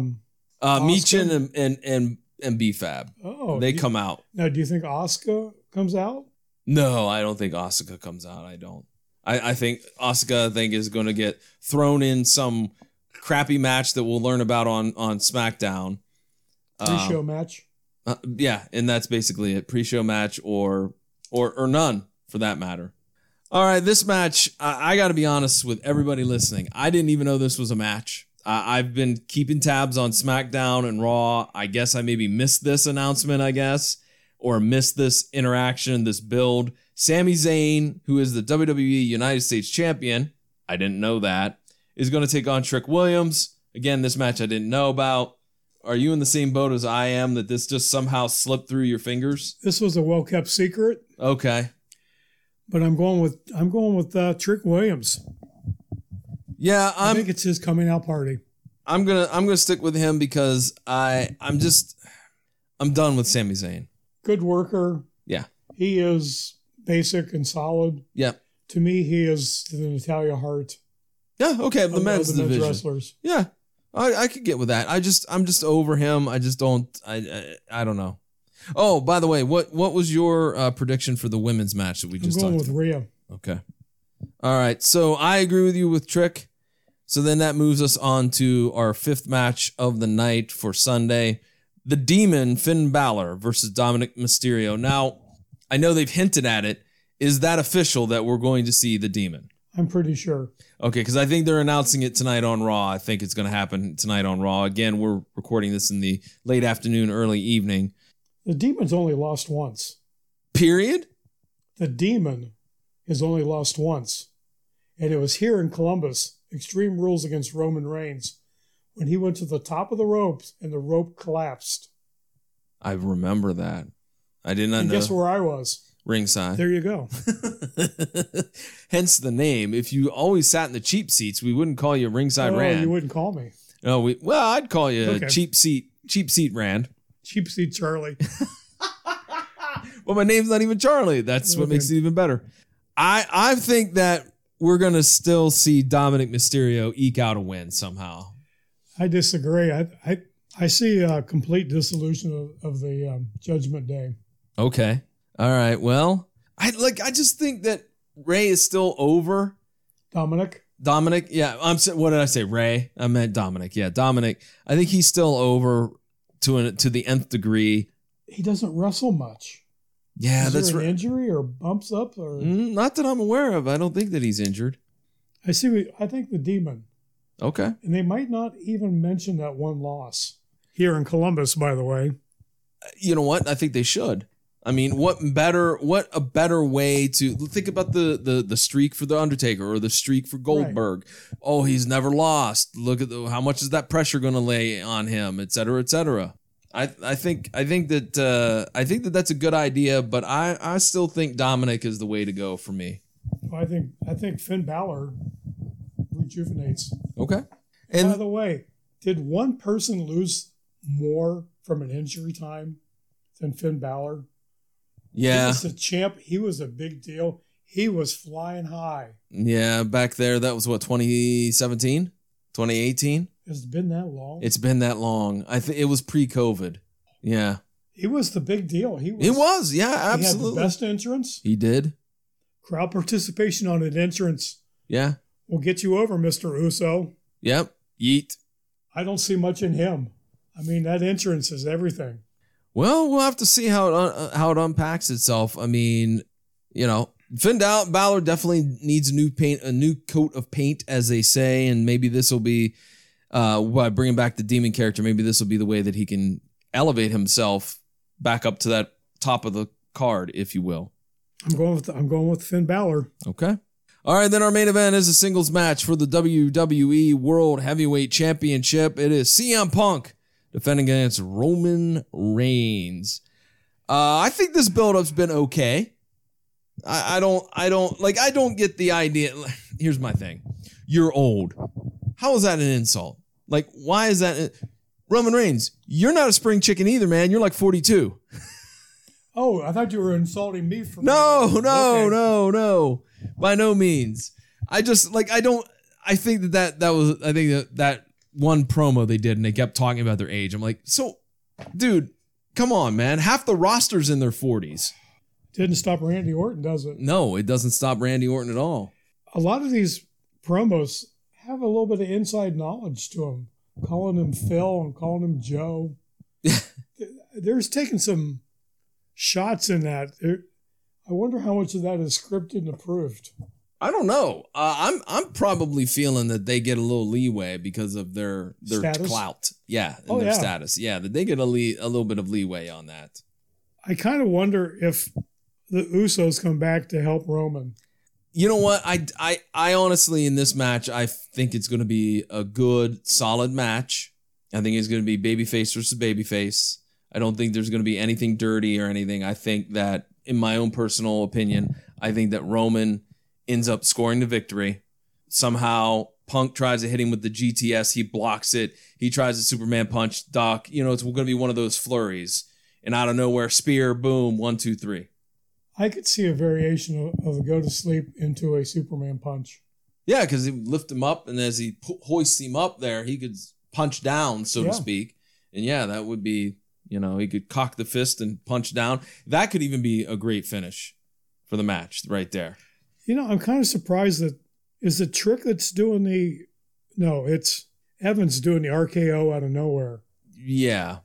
Michin and B-Fab. Oh, they come out. Now, do you think Asuka comes out? No, I don't think Asuka comes out. I don't. I think Asuka is going to get thrown in some crappy match that we'll learn about on SmackDown. Pre-show match. Yeah, and that's basically it. Pre-show match or none for that matter. All right, this match, I got to be honest with everybody listening. I didn't even know this was a match. I've been keeping tabs on SmackDown and Raw. I guess I maybe missed this announcement, or missed this interaction, this build. Sami Zayn, who is the WWE United States Champion, I didn't know that, is going to take on Trick Williams. Again, this match I didn't know about. Are you in the same boat as I am that this just somehow slipped through your fingers? This was a well-kept secret. Okay. But I'm going with Trick Williams. Yeah, I think it's his coming out party. I'm gonna stick with him because I'm done with Sami Zayn. Good worker. Yeah. He is basic and solid. Yeah. To me, he is the Natalya Hart. Yeah, okay, the men's division. Wrestlers. Yeah. I could get with that. I'm just over him. I just don't I don't know. Oh, by the way, what was your prediction for the women's match that we just talked about? I'm going with Rhea. Okay. All right. So I agree with you with Trick. So then that moves us on to our fifth match of the night for Sunday. The Demon, Finn Balor versus Dominic Mysterio. Now, I know they've hinted at it. Is that official that we're going to see the Demon? I'm pretty sure. Okay, because I think they're announcing it tonight on Raw. I think it's going to happen tonight on Raw. Again, we're recording this in the late afternoon, early evening. The Demon's only lost once. Period? The Demon has only lost once. And it was here in Columbus, Extreme Rules against Roman Reigns, when he went to the top of the ropes and the rope collapsed. I remember that. I did not know. Guess where I was? Ringside. There you go. Hence the name. If you always sat in the cheap seats, we wouldn't call you Ringside Rand. You wouldn't call me. No, I'd call you cheap seat Rand. Cheap seat Charlie. Well, my name's not even Charlie. That's what makes it even better. I think that we're going to still see Dominic Mysterio eke out a win somehow. I disagree. I see a complete dissolution of the Judgment Day. Okay. All right. Well, I just think that Ray is still over. Dominic? Dominic. Yeah, what did I say? Ray. I meant Dominic. Yeah, Dominic. I think he's still over to the nth degree. He doesn't wrestle much. Yeah, Is that's there an right. injury or bumps up or Not that I'm aware of. I don't think that he's injured. I think the Demon. Okay. And they might not even mention that one loss here in Columbus, by the way. You know what? I think they should. I mean, what a better way to think about the streak for the Undertaker or the streak for Goldberg. Right. Oh, he's never lost. Look at how much is that pressure going to lay on him, et cetera, et cetera. I think that that's a good idea, but I still think Dominic is the way to go for me. Well, I think Finn Balor rejuvenates. Okay. And by the way, did one person lose more from an injury time than Finn Balor? Yeah. He was the champ. He was a big deal. He was flying high. Yeah, back there, that was what, 2017? 2018? Has it been that long? It's been that long. I think it was pre-COVID. Yeah. He was the big deal. Yeah, absolutely. He had the best entrance. He did. Crowd participation on an entrance. Yeah. Will get you over, Mr. Uso. Yep. Yeet. I don't see much in him. I mean, that entrance is everything. Well, we'll have to see how it unpacks itself. I mean, Finn Balor definitely needs a new coat of paint, as they say, and maybe this will be by bringing back the Demon character. Maybe this will be the way that he can elevate himself back up to that top of the card, if you will. I'm going with Finn Balor. Okay. All right, then our main event is a singles match for the WWE World Heavyweight Championship. It is CM Punk defending against Roman Reigns. I think this build-up's been okay. I don't get the idea. Here's my thing. You're old. How is that an insult? Like, why is that? Roman Reigns, you're not a spring chicken either, man. You're like 42. Oh, I thought you were insulting me for No. By no means. I think that one promo they did and they kept talking about their age. I'm like, so, dude, come on, man. Half the roster's in their 40s. Didn't stop Randy Orton, does it? No, it doesn't stop Randy Orton at all. A lot of these promos have a little bit of inside knowledge to them. Calling him Phil and calling him Joe. There's taking some shots in that. I wonder how much of that is scripted and approved. I don't know. I'm probably feeling that they get a little leeway because of their clout. Yeah, and their status. Yeah, that they get a little bit of leeway on that. I kind of wonder if the Usos come back to help Roman. You know what? I honestly, in this match, I think it's going to be a good, solid match. I think it's going to be babyface versus babyface. I don't think there's going to be anything dirty or anything. I think that, in my own personal opinion, I think that Roman ends up scoring the victory. Somehow, Punk tries to hit him with the GTS. He blocks it. He tries a Superman punch. Doc, it's going to be one of those flurries. And out of nowhere, spear, boom, 1, 2, 3. I could see a variation of a go to sleep into a Superman punch. Yeah, because he would lift him up, and as he hoists him up there, he could punch down, so to speak. And yeah, that would be, he could cock the fist and punch down. That could even be a great finish for the match right there. I'm kind of surprised that is the Trick that's doing it's Evans doing the RKO out of nowhere. Yeah.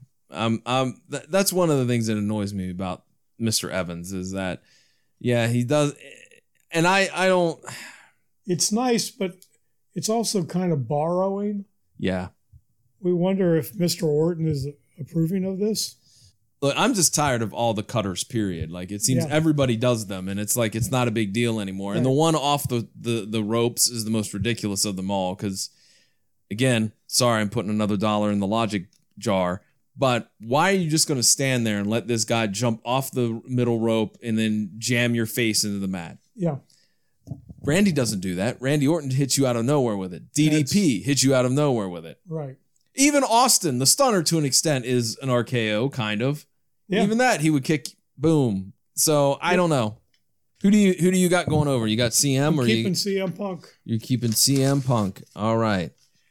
That's one of the things that annoys me about Mr. Evans is that, he does. And I don't. It's nice, but it's also kind of borrowing. Yeah. We wonder if Mr. Orton is approving of this. Look, I'm just tired of all the cutters, period. Like, it seems everybody does them, and it's like it's not a big deal anymore. Right. And the one off the ropes is the most ridiculous of them all because, again, sorry, I'm putting another $1 in the logic jar, but why are you just going to stand there and let this guy jump off the middle rope and then jam your face into the mat? Yeah. Randy doesn't do that. Randy Orton hits you out of nowhere with it. DDP hits you out of nowhere with it. Right. Even Austin, the stunner to an extent, is an RKO, kind of. Yeah. Even that, he would kick, boom. So, I don't know. Who do you got going over? You got CM or keeping CM Punk. You're keeping CM Punk. All right.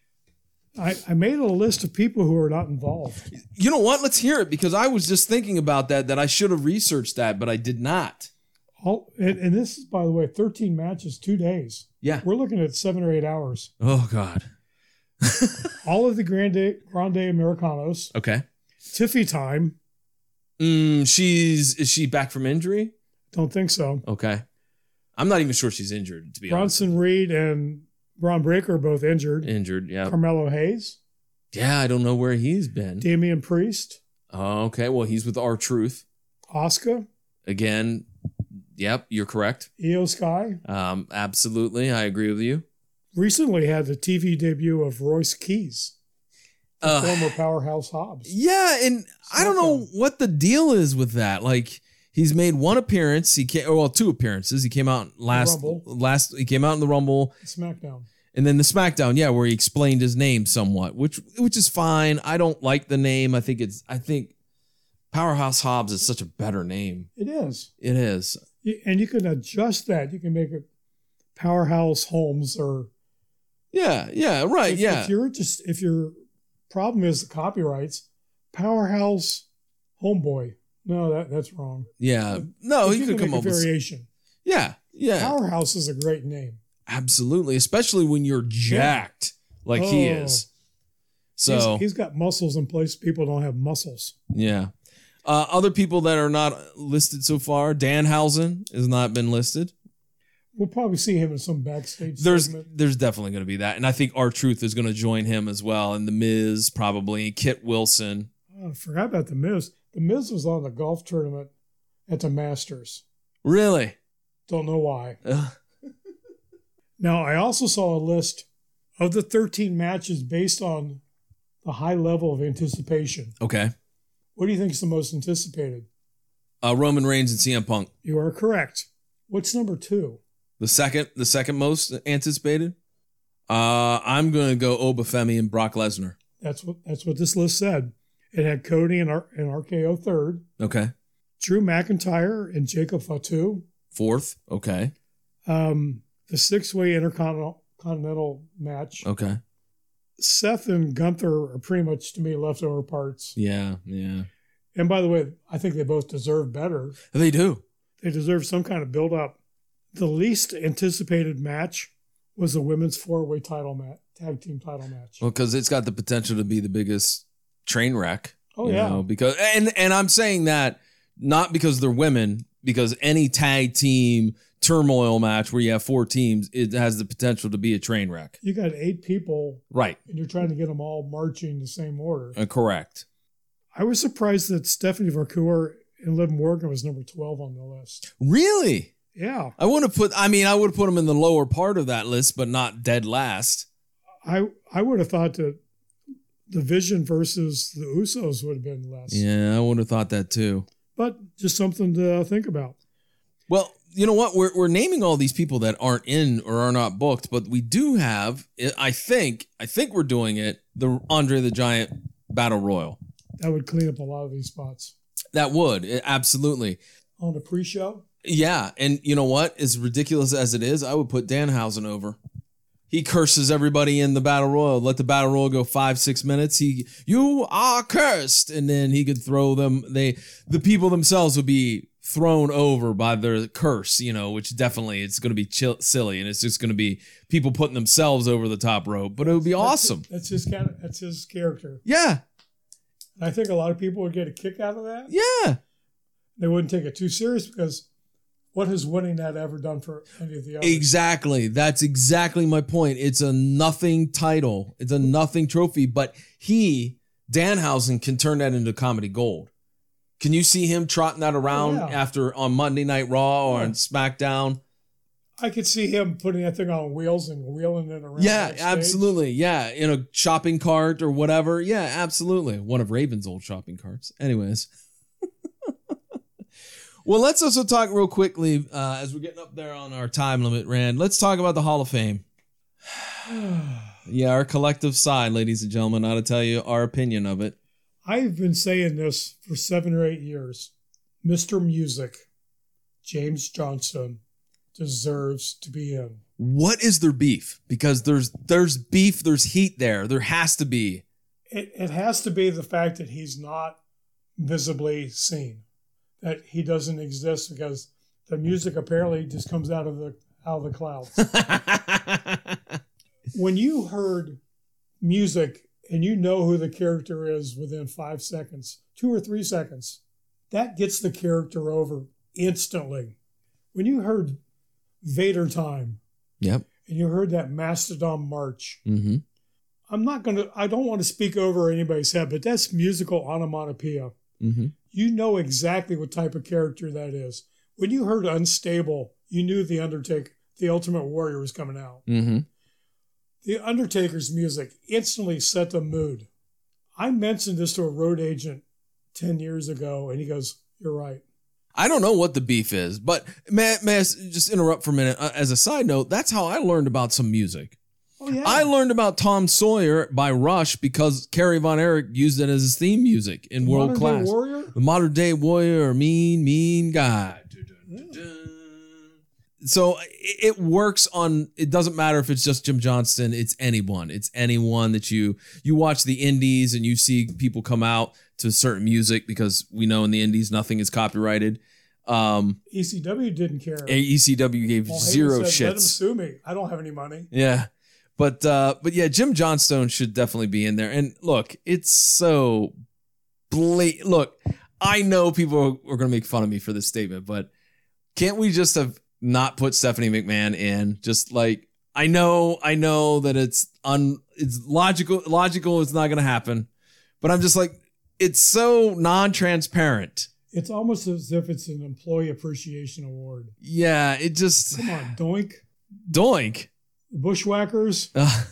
I made a list of people who are not involved. You know what? Let's hear it because I was just thinking about that I should have researched that, but I did not. And this is, by the way, 13 matches, 2 days. Yeah. We're looking at 7 or 8 hours. Oh, God. All of the Grande Americanos. Okay. Tiffy time. Is she back from injury? Don't think so. Okay. I'm not even sure she's injured, to be honest. Bronson Reed and Braun Breaker are both injured. Injured, yeah. Carmelo Hayes. Yeah, I don't know where he's been. Damian Priest. Oh, okay. Well, he's with R-Truth. Asuka. Again, yep, you're correct. Io Sky. Absolutely. I agree with you. Recently had the TV debut of Royce Keys, the former Powerhouse Hobbs. Yeah, and I don't know what the deal is with that. Like, he's made one appearance. Two appearances. He came out he came out in the Rumble. SmackDown. And then the SmackDown, yeah, where he explained his name somewhat, which is fine. I don't like the name. I think Powerhouse Hobbs is such a better name. It is. It is. And you can adjust that. You can make it Powerhouse Holmes or Yeah, right, yeah. If your problem is the copyrights, Powerhouse Homeboy. No, that's wrong. Yeah. No, he could come up with variation. Yeah. Powerhouse is a great name. Absolutely, especially when you're jacked like he is. So he's got muscles in place people don't have muscles. Yeah. Other people that are not listed so far, Danhausen has not been listed. We'll probably see him in some backstage segment. There's definitely going to be that. And I think R-Truth is going to join him as well. And The Miz probably, Kit Wilson. Oh, I forgot about The Miz. The Miz was on the golf tournament at the Masters. Really? Don't know why. Now, I also saw a list of the 13 matches based on the high level of anticipation. Okay. What do you think is the most anticipated? Roman Reigns and CM Punk. You are correct. What's number 2? The second most anticipated? I'm going to go Obafemi and Brock Lesnar. That's what this list said. It had Cody and RKO third. Okay. Drew McIntyre and Jacob Fatu. Fourth. Okay. The 6-way Intercontinental match. Okay. Seth and Gunther are pretty much, to me, leftover parts. Yeah. And by the way, I think they both deserve better. They do. They deserve some kind of build-up. The least anticipated match was the women's 4-way tag team title match. Well, because it's got the potential to be the biggest train wreck. Oh, yeah. Because and I'm saying that not because they're women, because any tag team turmoil match where you have 4 teams, it has the potential to be a train wreck. You got 8 people. Right. And you're trying to get them all marching the same order. Correct. I was surprised that Stephanie Vancouver and Liv Morgan was number 12 on the list. Really? Yeah. I would have put them in the lower part of that list, but not dead last. I would have thought that the Vision versus the Usos would have been less. Yeah, I would have thought that too. But just something to think about. Well, you know what? We're naming all these people that aren't in or are not booked, but we do have, I think we're doing it, the Andre the Giant Battle Royal. That would clean up a lot of these spots. That would, absolutely. On the pre-show? Yeah, and you know what? As ridiculous as it is, I would put Danhausen over. He curses everybody in the Battle Royal. Let the Battle Royal go 5-6 minutes. You are cursed. And then he could throw them. The people themselves would be thrown over by their curse, which definitely it's going to be silly. And it's just going to be people putting themselves over the top rope. But it would be awesome. That's his character. Yeah. I think a lot of people would get a kick out of that. Yeah. They wouldn't take it too serious because what has winning that ever done for any of the others? Exactly. That's exactly my point. It's a nothing title. It's a nothing trophy. But Danhausen, can turn that into comedy gold. Can you see him trotting that around after on Monday Night Raw or on SmackDown? I could see him putting that thing on wheels and wheeling it around. Yeah, backstage. absolutely. Yeah, in a shopping cart or whatever. Yeah, absolutely. One of Raven's old shopping carts. Anyways. Well, let's also talk real quickly as we're getting up there on our time limit, Rand. Let's talk about the Hall of Fame. Yeah, our collective side, ladies and gentlemen. I'll tell you our opinion of it. I've been saying this for 7 or 8 years. Mr. Music, James Johnson, deserves to be in. What is their beef? Because there's beef, there's heat there. There has to be. It has to be the fact that he's not visibly seen. That he doesn't exist because The music apparently just comes out of the clouds. When you heard music and you know who the character is within 5 seconds, 2 or 3 seconds, that gets the character over instantly. When you heard Vader Time, Yep. and you heard that Mastodon March, Mm-hmm. I don't want to speak over anybody's head, but that's musical onomatopoeia. Mm-hmm. You know exactly what type of character that is. When you heard Unstable, you knew The Undertaker, the Ultimate Warrior, was coming out. Mm-hmm. The Undertaker's music instantly set the mood. I mentioned this to a road agent 10 years ago, and he goes, "You're right." I don't know what the beef is, but may I just interrupt for a minute? As a side note, that's how I learned about some music. Oh, yeah. I learned about Tom Sawyer by Rush because Kerry Von Erich used it as his theme music in World Modern Class. Day Warrior? The Modern Day Warrior, mean guy. So it works on, it doesn't matter if it's just Jim Johnston, it's anyone. It's anyone that you watch the indies and you see people come out to certain music because we know in the indies nothing is copyrighted. ECW didn't care. ECW gave zero said, "Let him shits. sue me. I don't have any money." Yeah. But yeah, Jim Johnstone should definitely be in there. And look, it's so blatant. Look, I know people are going to make fun of me for this statement, but can't we just have not put Stephanie McMahon in? Just like, I know that it's logical. It's not going to happen, but I'm just like, it's so non-transparent. It's almost as if it's an employee appreciation award. Yeah, it just, Come on, Doink. doink. The Bushwhackers.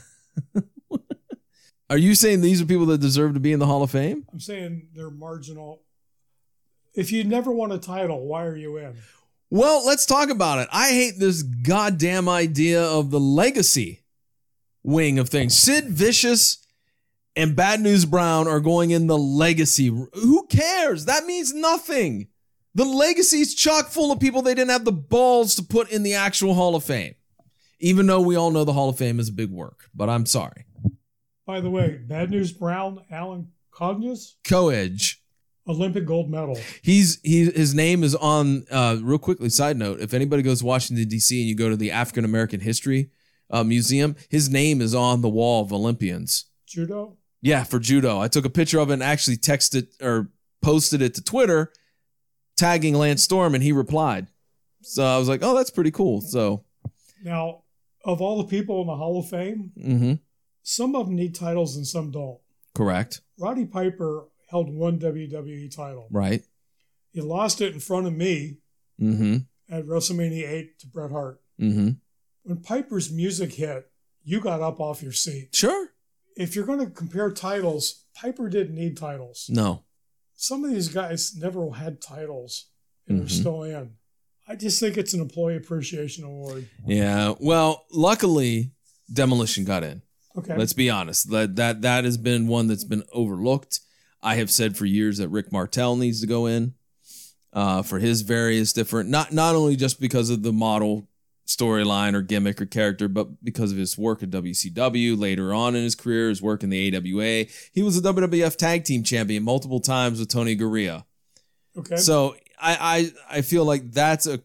Are you saying these are people that deserve to be in the Hall of Fame? I'm saying they're marginal. If you never won a title, why are you in? Well, let's talk about it. I hate this goddamn idea of the legacy wing of things. Sid Vicious and Bad News Brown are going in the legacy. Who cares? That means nothing. The legacy's chock full of people they didn't have the balls to put in the actual Hall of Fame. Even though we all know the Hall of Fame is a big work, but I'm sorry. By the way, Bad News Brown, Alan Cognos, Co-Edge. Olympic gold medal. His name is on, real quickly, side note, if anybody goes to Washington, D.C. and you go to the African American History Museum, his name is on the wall of Olympians. Judo? Yeah, for judo. I took a picture of it and actually texted or posted it to Twitter, tagging Lance Storm, and he replied. So I was like, oh, that's pretty cool. So now, of all the people in the Hall of Fame, some of them need titles and some don't. Correct. Roddy Piper held one WWE title. Right. He lost it in front of me at WrestleMania 8 to Bret Hart. When Piper's music hit, you got up off your seat. Sure. If you're going to compare titles, Piper didn't need titles. No. Some of these guys never had titles and they're still in. I just think it's an employee appreciation award. Yeah. Well, luckily, Demolition got in. Okay. Let's be honest. That has been one that's been overlooked. I have said for years that Rick Martel needs to go in for his various different, not only just because of the model storyline or gimmick or character, but because of his work at WCW later on in his career, his work in the AWA. He was a WWF Tag Team Champion multiple times with Tony Gurria. Okay. So I feel like that's a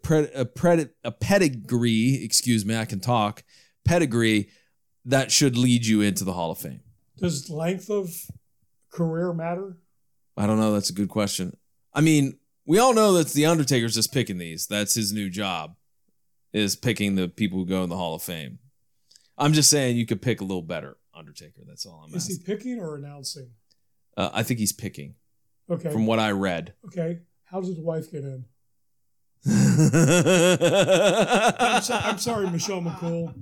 pedigree, excuse me, I can talk, pedigree that should lead you into the Hall of Fame. Does length of career matter? I don't know. That's a good question. I mean, we all know that The Undertaker's just picking these. That's his new job, is picking the people who go in the Hall of Fame. I'm just saying you could pick a little better Undertaker. That's all I'm asking. Is he picking or announcing? I think he's picking. Okay. From what I read. Okay. How does his wife get in? I'm sorry, Michelle McCool.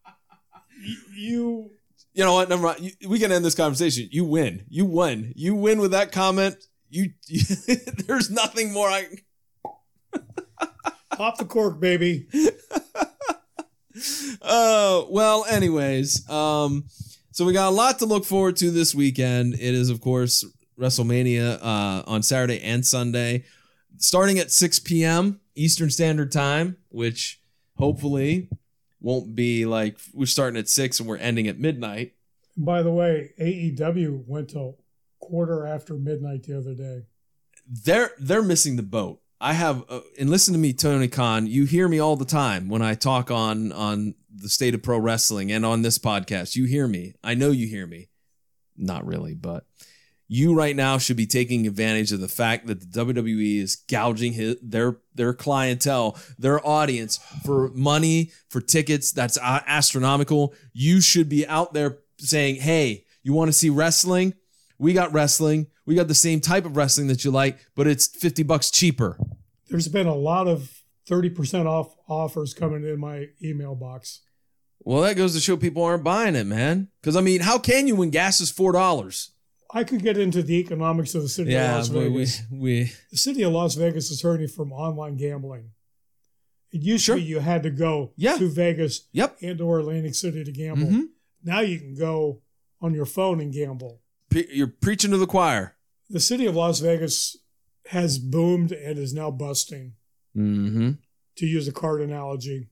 You know what? Never mind. We can end this conversation. You win. You won. You win with that comment. You there's nothing more I. Pop the cork, baby. Well, anyways, so we got a lot to look forward to this weekend. It is, of course, WrestleMania on Saturday and Sunday, starting at 6 p.m. Eastern Standard Time, which hopefully won't be like we're starting at 6 and we're ending at midnight. By the way, AEW went till quarter after midnight the other day. They're missing the boat. I have, and listen to me, Tony Khan, you hear me all the time when I talk on the state of pro wrestling and on this podcast. You hear me. I know you hear me. Not really, but you right now should be taking advantage of the fact that the WWE is gouging their clientele, their audience for money, for tickets. That's astronomical. You should be out there saying, hey, you want to see wrestling? We got wrestling. We got the same type of wrestling that you like, but it's $50 cheaper. There's been a lot of 30% off offers coming in my email box. Well, that goes to show people aren't buying it, man. Because, I mean, how can you when gas is $4? I could get into the economics of the city of Las Vegas. The city of Las Vegas is hurting from online gambling. It used to be you had to go to Vegas and or Atlantic City to gamble. Mm-hmm. Now you can go on your phone and gamble. You're preaching to the choir. The city of Las Vegas has boomed and is now busting, to use a card analogy.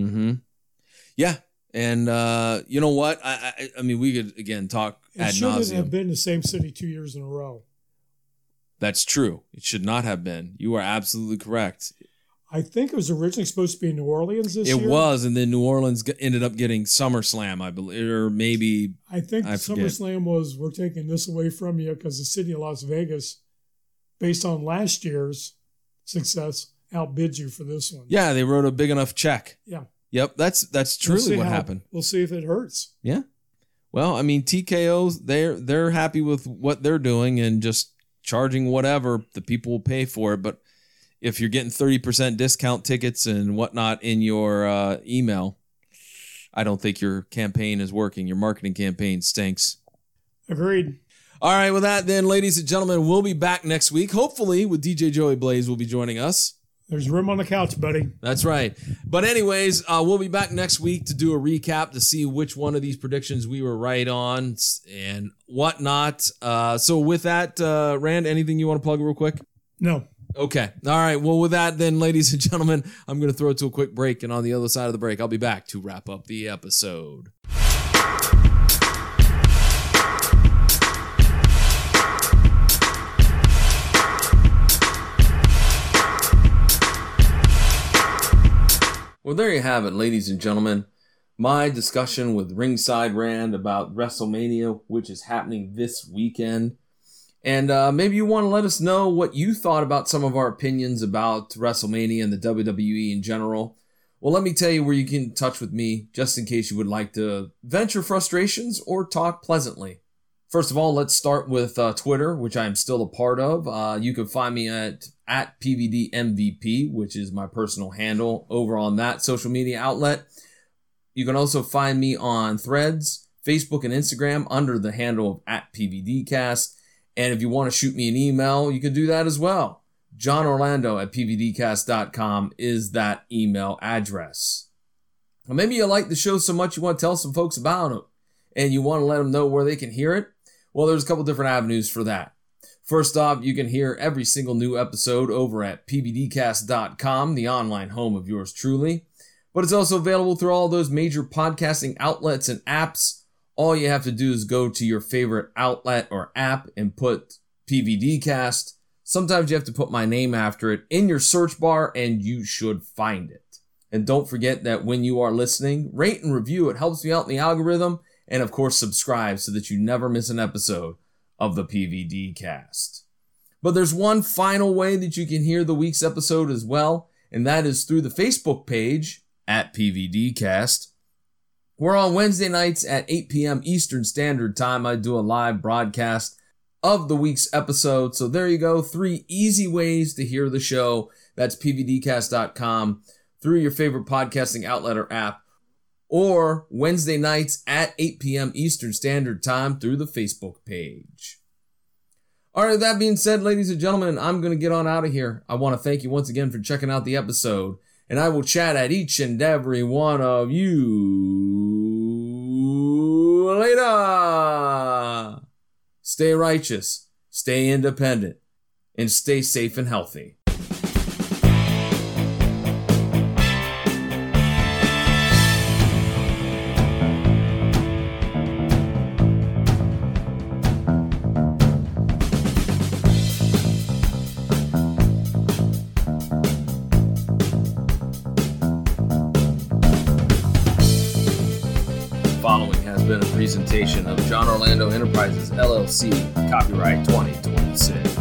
Yeah. And you know what? I mean, we could, again, talk ad nauseum. It shouldn't have been the same city 2 years in a row. That's true. It should not have been. You are absolutely correct. I think it was originally supposed to be in New Orleans this year. It was, and then New Orleans ended up getting SummerSlam, I believe, or maybe. I think SummerSlam was, we're taking this away from you because the city of Las Vegas, based on last year's success, outbid you for this one. Yeah, they wrote a big enough check. Yeah. Yep, that's truly what happened. We'll see if it hurts. Yeah. Well, I mean, TKOs, they're happy with what they're doing and just charging whatever, the people will pay for it. But if you're getting 30% discount tickets and whatnot in your email, I don't think your campaign is working. Your marketing campaign stinks. Agreed. All right, with that then, ladies and gentlemen, we'll be back next week. Hopefully with DJ Joey Blaze will be joining us. There's room on the couch, buddy. That's right. But anyways, we'll be back next week to do a recap to see which one of these predictions we were right on and whatnot. So with that, Rand, anything you want to plug real quick? No. Okay. All right. Well, with that then, ladies and gentlemen, I'm going to throw it to a quick break. And on the other side of the break, I'll be back to wrap up the episode. Well, there you have it, ladies and gentlemen. My discussion with Ringside Rand about WrestleMania, which is happening this weekend. And maybe you want to let us know what you thought about some of our opinions about WrestleMania and the WWE in general. Well, let me tell you where you can get in touch with me, just in case you would like to vent your frustrations or talk pleasantly. First of all, let's start with Twitter, which I am still a part of. You can find me at PVDMVP, which is my personal handle over on that social media outlet. You can also find me on Threads, Facebook, and Instagram under the handle of @PVDcast. And if you want to shoot me an email, you can do that as well. JohnOrlando@PVDcast.com is that email address. Well, maybe you like the show so much you want to tell some folks about it and you want to let them know where they can hear it. Well, there's a couple different avenues for that. First off, you can hear every single new episode over at pvdcast.com, the online home of yours truly. But it's also available through all those major podcasting outlets and apps. All you have to do is go to your favorite outlet or app and put PVDcast. Sometimes you have to put my name after it in your search bar and you should find it. And don't forget that when you are listening, rate and review. It helps me out in the algorithm. And of course, subscribe so that you never miss an episode of the PVD Cast. But there's one final way that you can hear the week's episode as well, and that is through the Facebook page at PVD Cast. We're on Wednesday nights at 8 p.m. Eastern Standard Time. I do a live broadcast of the week's episode. So there you go. 3 easy ways to hear the show. That's pvdcast.com through your favorite podcasting outlet or app, or Wednesday nights at 8 p.m. Eastern Standard Time through the Facebook page. All right, that being said, ladies and gentlemen, I'm going to get on out of here. I want to thank you once again for checking out the episode, and I will chat at each and every one of you later. Stay righteous, stay independent, and stay safe and healthy. been a presentation of John Orlando Enterprises, LLC, copyright 2026.